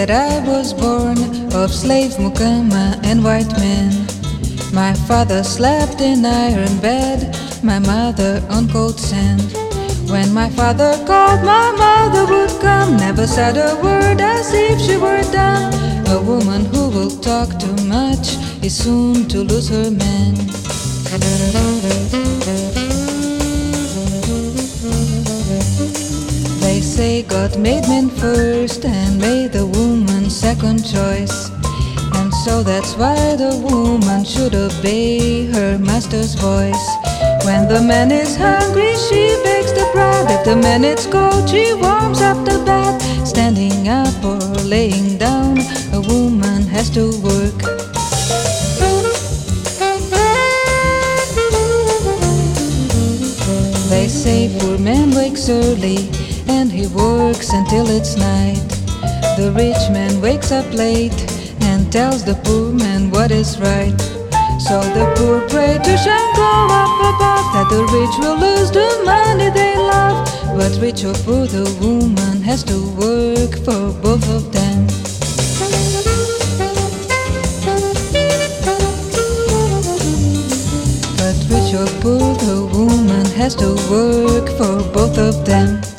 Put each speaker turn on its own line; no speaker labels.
that I was born of slave mukama and white men. My father slept in iron bed, my mother on cold sand. When my father called, my mother would come, never said a word as if she were dumb. A woman who will talk too much is soon to lose her man. They say God made man first and made the woman second choice. And so that's why the woman should obey her master's voice. When the man is hungry, she bakes the bread. If the man is cold, she warms up the bed. Standing up or laying down, a woman has to work. They say poor man wakes early and he works until it's night. The rich man wakes up late and tells the poor man what is right. So the poor pray to Shango up above, that the rich will lose the money they love. But rich or poor, the woman has to work for both of them. But rich or poor, the woman has to work for both of them.